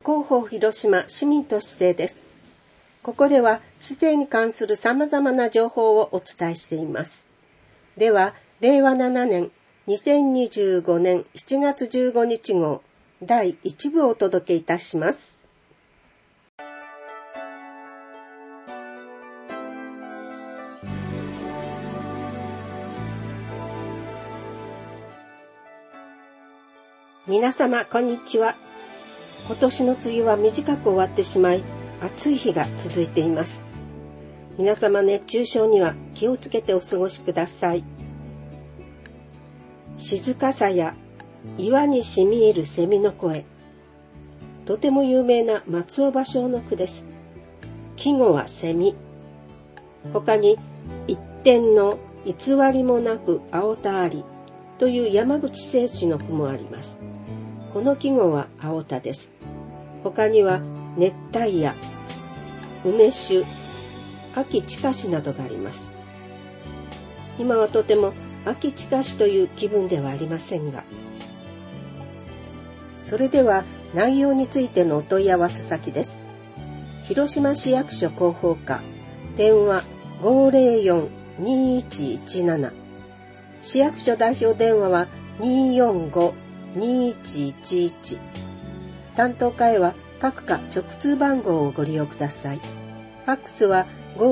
広報広島市民都市政です。ここでは市政に関する様々な情報をお伝えしています。では、令和7年2025年7月15日号第1部をお届けいたします。皆様こんにちは。今年の梅雨は短く終わってしまい、暑い日が続いています。皆様熱中症には気をつけてお過ごしください。静かさや岩にしみ入る蝉の声。とても有名な松尾芭蕉の句です。季語は蝉。他に一点の偽りもなく青田ありという山口清治の句もあります。この季語は青田です。他には熱帯夜、梅酒、秋近しなどがあります。今はとても秋近しという気分ではありませんが。それでは内容についてのお問い合わせ先です。広島市役所広報課、電話 504-2117。市役所代表電話は 245-2111。担当課へは各課直通番号をご利用ください。ファックスは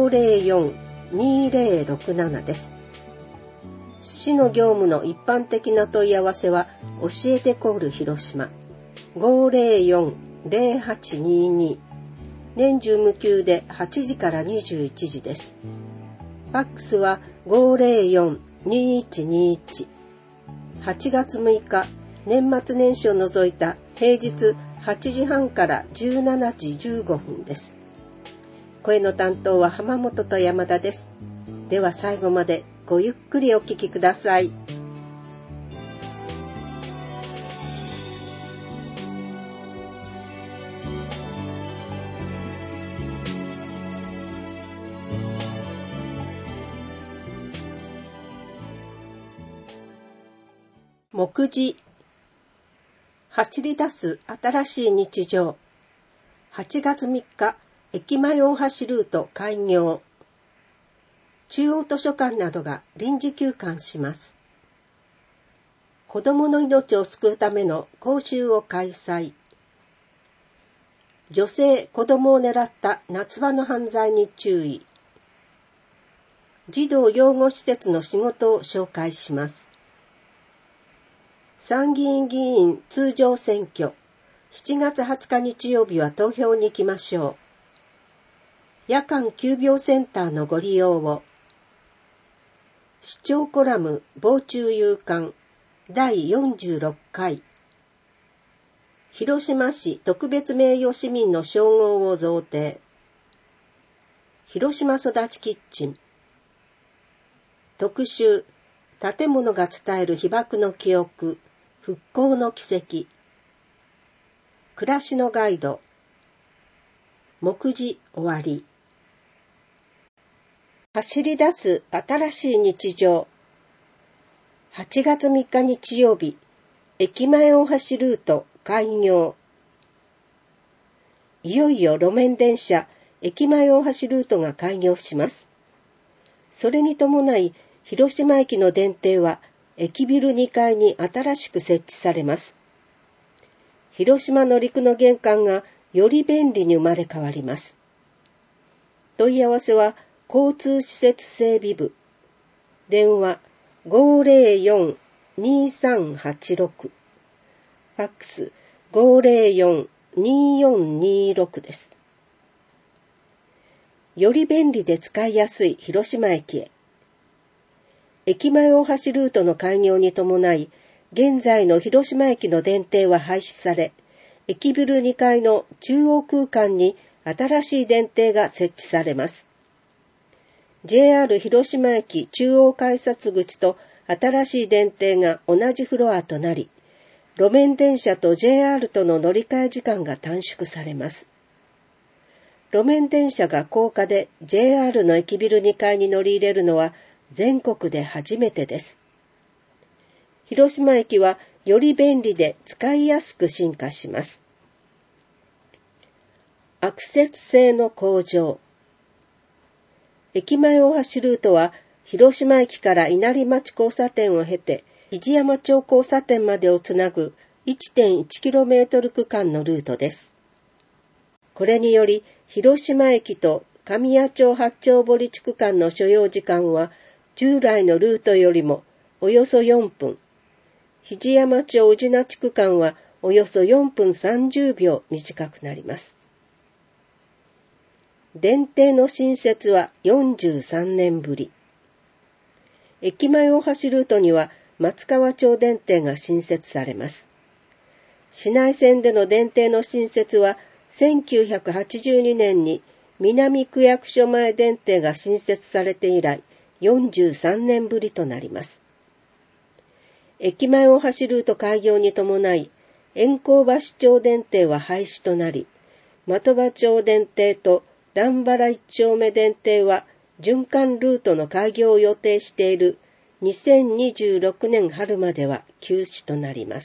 504-2067 です。市の業務の一般的な問い合わせは教えてコール広島 504-0822。年中無休で8時から21時です。ファックスは 504-2121。8月6日、年末年始を除いた平日8時半から17時15分です。声の担当は浜本と山田です。では最後までごゆっくりお聞きください。目次、走り出す新しい日常。8月3日、駅前大橋ルート開業。中央図書館などが臨時休館します。子どもの命を救うための講習を開催。女性・子どもを狙った夏場の犯罪に注意。児童養護施設の仕事を紹介します。参議院議員通常選挙。7月20日日曜日は投票に行きましょう。夜間急病センターのご利用を。市長コラム防虫夕刊第46回。広島市特別名誉市民の称号を贈呈。広島育ちキッチン。特集、建物が伝える被爆の記憶、復興の奇跡。暮らしのガイド。目次終わり。走り出す新しい日常。8月3日日曜日、駅前大橋ルート開業。いよいよ路面電車駅前大橋ルートが開業します。それに伴い、広島駅の電停は駅ビル2階に新しく設置されます。広島の陸の玄関がより便利に生まれ変わります。問い合わせは交通施設整備部。電話 504-2386。ファックス 504-2426 です。より便利で使いやすい広島駅へ。駅前大橋ルートの開業に伴い、現在の広島駅の電停は廃止され、駅ビル2階の中央空間に新しい電停が設置されます。JR 広島駅中央改札口と新しい電停が同じフロアとなり、路面電車と JR との乗り換え時間が短縮されます。路面電車が高架で JR の駅ビル2階に乗り入れるのは全国で初めてです。広島駅はより便利で使いやすく進化します。 アクセス性の向上。駅前大橋ルートは、広島駅から稲荷町交差点を経て、肘山町交差点までをつなぐ 1.1km 区間のルートです。これにより、広島駅と神谷町八丁堀地区間の所要時間は、従来のルートよりもおよそ4分、肘山町宇品地区間はおよそ4分30秒短くなります。電停の新設は43年ぶり。駅前大橋ルートには松川町電停が新設されます。市内線での電停の新設は1982年に南区役所前電停が新設されて以来43年ぶりとなります。駅前大橋ルート開業に伴い、円光橋町電停は廃止となり、的場町電停と段原一丁目電停は循環ルートの開業を予定している2026年春までは休止となります。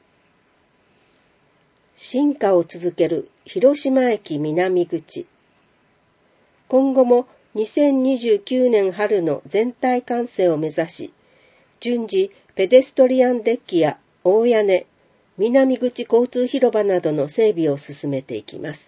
進化を続ける広島駅南口。今後も2029年春の全体完成を目指し、順次ペデストリアンデッキや大屋根、南口交通広場などの整備を進めていきます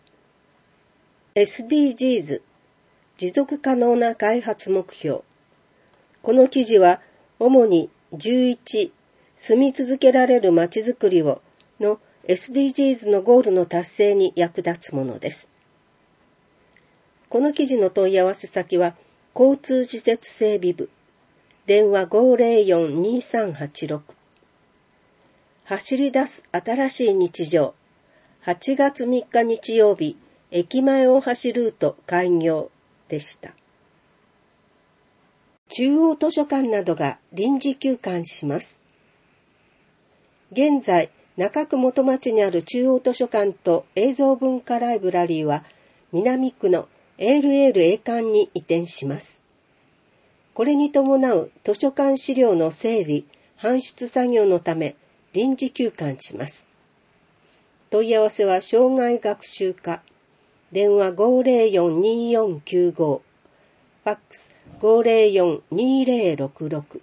。SDGs、持続可能な開発目標。この記事は主に11、住み続けられるまちづくりをの SDGs のゴールの達成に役立つものです。この記事の問い合わせ先は交通施設整備部、電話 504-2386。走り出す新しい日常。8月3日日曜日、駅前大橋ルート開業でした。中央図書館などが臨時休館します。現在、中区元町にある中央図書館と映像文化ライブラリーは、南区のALL 栄館に移転します。これに伴う図書館資料の整理・搬出作業のため臨時休館します。問い合わせは障害学習課、電話 504-2495、ファックス 504-2066。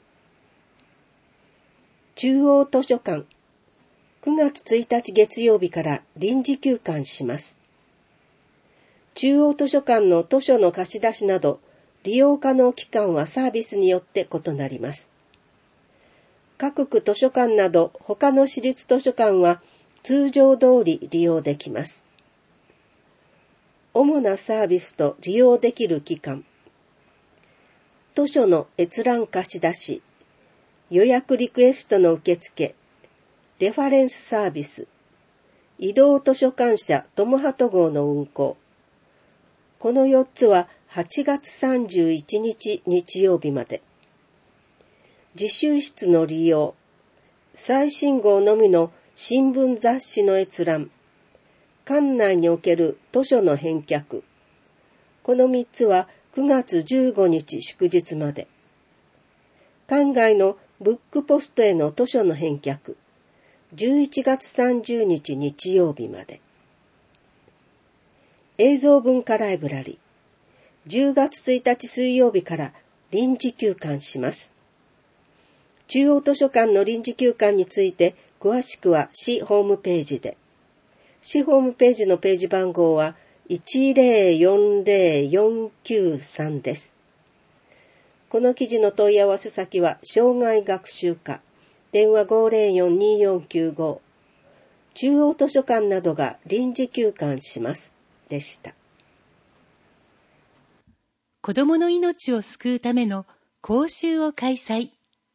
中央図書館、9月1日月曜日から臨時休館します。中央図書館の図書の貸し出しなど、利用可能期間はサービスによって異なります。各区図書館など他の私立図書館は通常通り利用できます。主なサービスと利用できる期間。図書の閲覧貸し出し、予約リクエストの受付、レファレンスサービス、移動図書館車トモハト号の運行。この4つは8月31日日曜日まで。自習室の利用、最新号のみの新聞雑誌の閲覧、館内における図書の返却。この3つは9月15日祝日まで。館外のブックポストへの図書の返却、11月30日日曜日まで。映像文化ライブラリー、10月1日水曜日から臨時休館します。中央図書館の臨時休館について詳しくは市ホームページで。市ホームページのページ番号は1040493です。この記事の問い合わせ先は障害学習課、電話 504-2495。中央図書館などが臨時休館します。でした。 子どもの命を救うための講習を開催。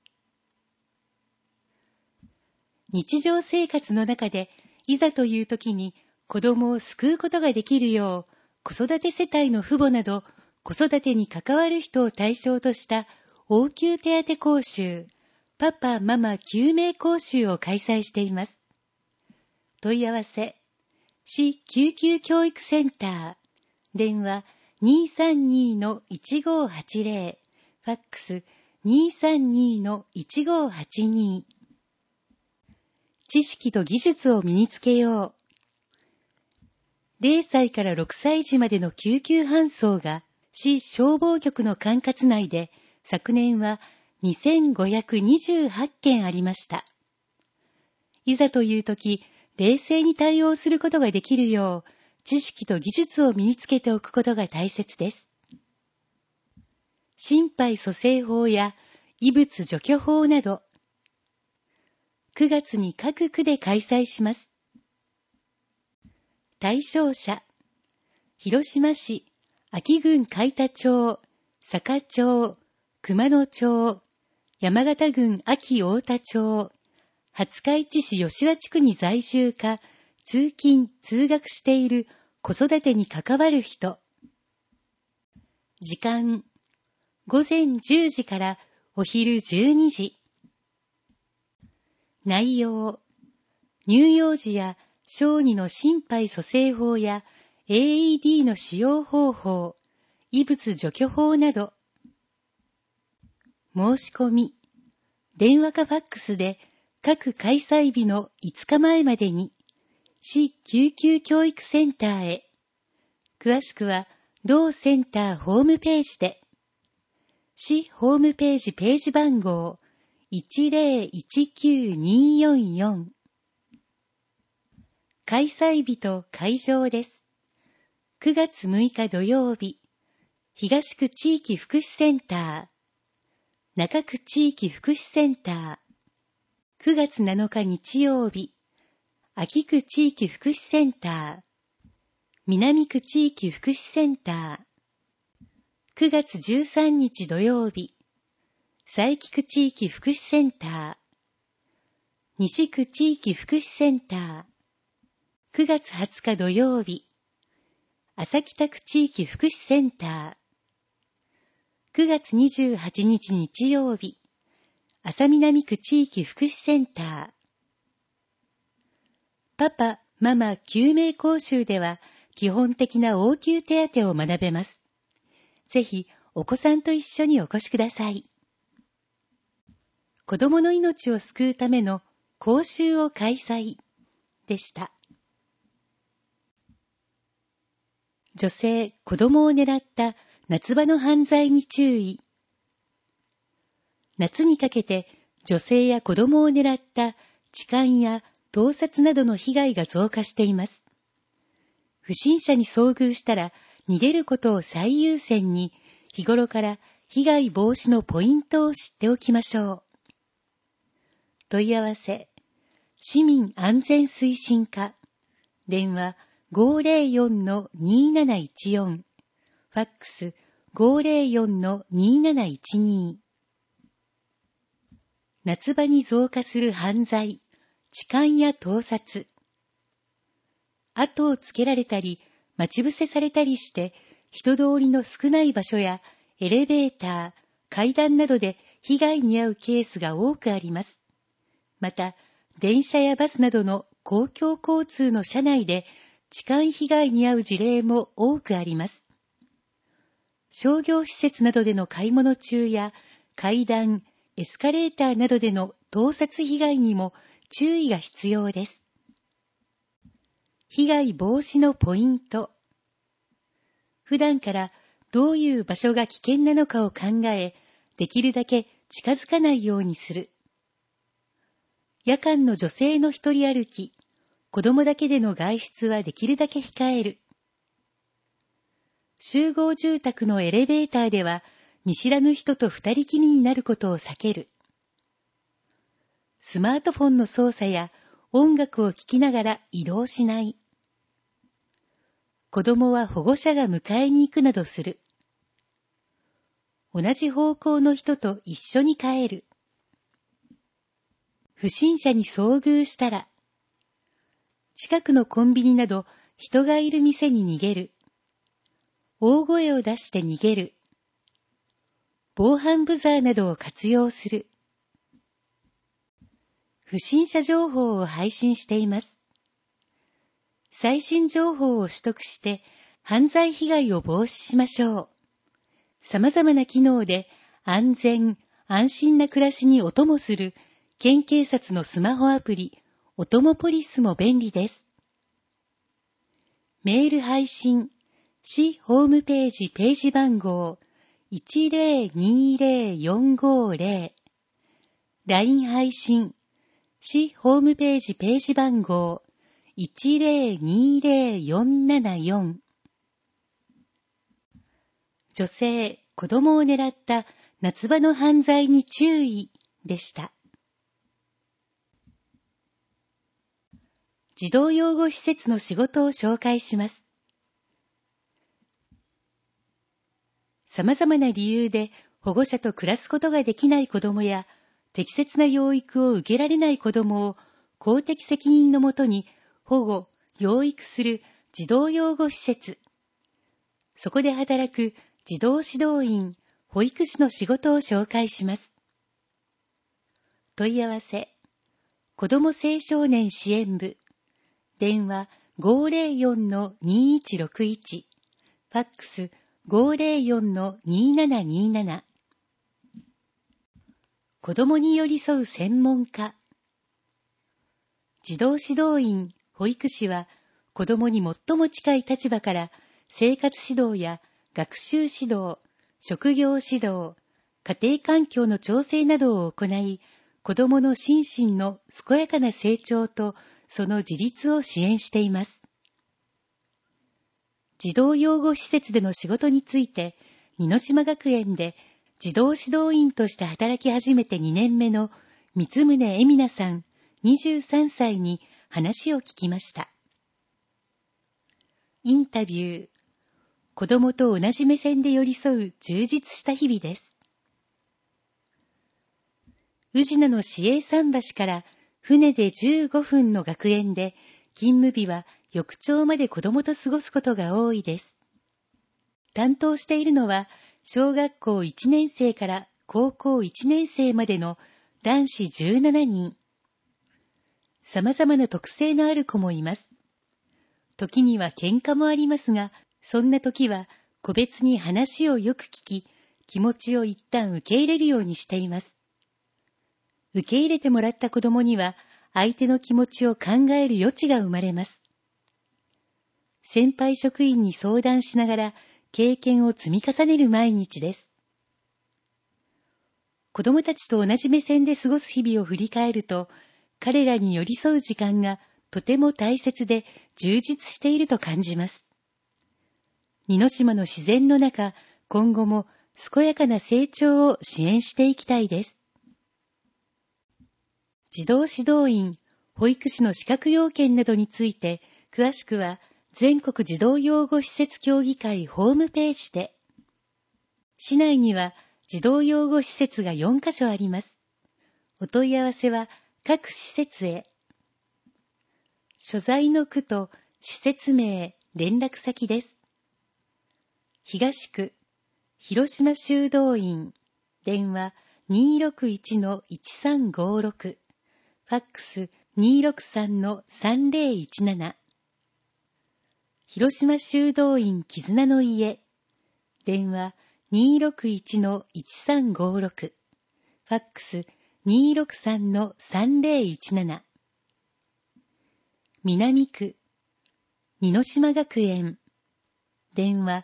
日常生活の中でいざという時に子どもを救うことができるよう、子育て世帯の父母など子育てに関わる人を対象とした応急手当講習、パパママ救命講習を開催しています。問い合わせ、市救急教育センター、電話 232-1580、ファックス 232-1582。知識と技術を身につけよう。 0歳から6歳児までの救急搬送が市消防局の管轄内で昨年は2528件ありました。いざという時、冷静に対応することができるよう、知識と技術を身につけておくことが大切です。心肺蘇生法や異物除去法など、9月に各区で開催します。対象者、広島市、安芸郡海田町、坂町、熊野町、山形郡安芸太田町、廿日市市吉和地区に在住か、通勤・通学している子育てに関わる人。時間、午前10時からお昼12時。内容、乳幼児や小児の心肺蘇生法や AED の使用方法、異物除去法など。申し込み、電話かファックスで各開催日の5日前までに、市救急教育センターへ。詳しくは、同センターホームページで。市ホームページページ番号 1019244。開催日と会場です。9月6日土曜日、東区地域福祉センター、中区地域福祉センター、9月7日日曜日、安芸区地域福祉センター、南区地域福祉センター、9月13日土曜日、佐伯区地域福祉センター、西区地域福祉センター、9月20日土曜日、朝北区地域福祉センター、9月28日日曜日、朝南区地域福祉センター。パパ、ママ救命講習では基本的な応急手当を学べます。ぜひお子さんと一緒にお越しください。子供の命を救うための講習を開催でした。女性、子供を狙った夏場の犯罪に注意。夏にかけて女性や子供を狙った痴漢や盗撮などの被害が増加しています。不審者に遭遇したら逃げることを最優先に日頃から被害防止のポイントを知っておきましょう。問い合わせ、市民安全推進課、電話 504-2714、ファックス 504-2712。夏場に増加する犯罪、痴漢や盗撮。後をつけられたり、待ち伏せされたりして、人通りの少ない場所やエレベーター、階段などで被害に遭うケースが多くあります。また、電車やバスなどの公共交通の車内で痴漢被害に遭う事例も多くあります。商業施設などでの買い物中や階段、エスカレーターなどでの盗撮被害にも注意が必要です。被害防止のポイント。普段からどういう場所が危険なのかを考え、できるだけ近づかないようにする。夜間の女性の一人歩き、子供だけでの外出はできるだけ控える。集合住宅のエレベーターでは見知らぬ人と二人きりになることを避ける。スマートフォンの操作や音楽を聴きながら移動しない。子供は保護者が迎えに行くなどする。同じ方向の人と一緒に帰る。不審者に遭遇したら、近くのコンビニなど人がいる店に逃げる。大声を出して逃げる。防犯ブザーなどを活用する。不審者情報を配信しています。最新情報を取得して犯罪被害を防止しましょう。様々な機能で安全・安心な暮らしにお供する県警察のスマホアプリ、おともポリスも便利です。 メール配信、市ホームページページ番号 1020450、LINE 配信、市ホームページページ番号 1020474。女性、子供を狙った夏場の犯罪に注意でした。児童養護施設の仕事を紹介します。様々な理由で保護者と暮らすことができない子供や適切な養育を受けられない子供を公的責任のもとに保護・養育する児童養護施設。そこで働く児童指導員、保育士の仕事を紹介します。問い合わせ、子ども青少年支援部、電話 504-2161、ファックス 504-2727。子どもに寄り添う専門家。児童指導員、保育士は、子どもに最も近い立場から生活指導や学習指導、職業指導、家庭環境の調整などを行い、子どもの心身の健やかな成長とその自立を支援しています。児童養護施設での仕事について、似島学園で児童指導員として働き始めて2年目の三宗恵美奈さん、23歳に話を聞きました。インタビュー。子どもと同じ目線で寄り添う充実した日々です。宇品の市営桟橋から船で15分の学園で、勤務日は翌朝まで子どもと過ごすことが多いです。担当しているのは、小学校1年生から高校1年生までの男子17人。様々な特性のある子もいます。時には喧嘩もありますが、そんな時は個別に話をよく聞き、気持ちを一旦受け入れるようにしています。受け入れてもらった子供には、相手の気持ちを考える余地が生まれます。先輩職員に相談しながら、経験を積み重ねる毎日です。子供たちと同じ目線で過ごす日々を振り返ると、彼らに寄り添う時間がとても大切で充実していると感じます。似島の自然の中、今後も健やかな成長を支援していきたいです。児童指導員、保育士の資格要件などについて、詳しくは全国児童養護施設協議会ホームページで。市内には児童養護施設が4カ所あります。お問い合わせは各施設へ。所在の区と施設名、連絡先です。東区、広島修道院、電話 261-1356、ファックス 263-3017。広島修道院絆の家、電話 261-1356、ファックス 263-3017。南区、似島学園、電話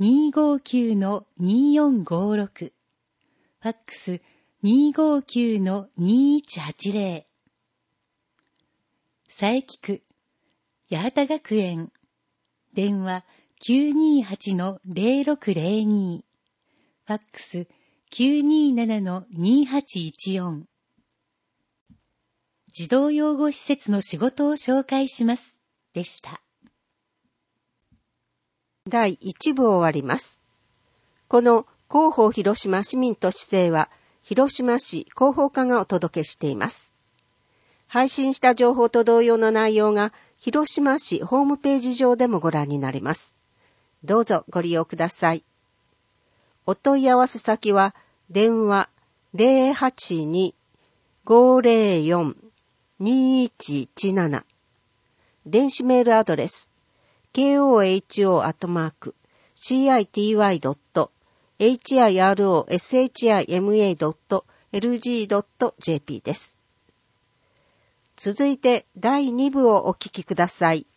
259-2456、ファックス 259-2180。佐伯区、八幡学園、電話 928-0602、ファックス 927-2814。児童養護施設の仕事を紹介します。でした。 第1部を終わります。この広報広島市民都市制は、広島市広報課がお届けしています。配信した情報と同様の内容が、広島市ホームページ上でもご覧になれます。どうぞご利用ください。お問い合わせ先は、電話 082-504-2117、電子メールアドレス koho.hiro.shima.lg.jp です。続いて第2部をお聞きください。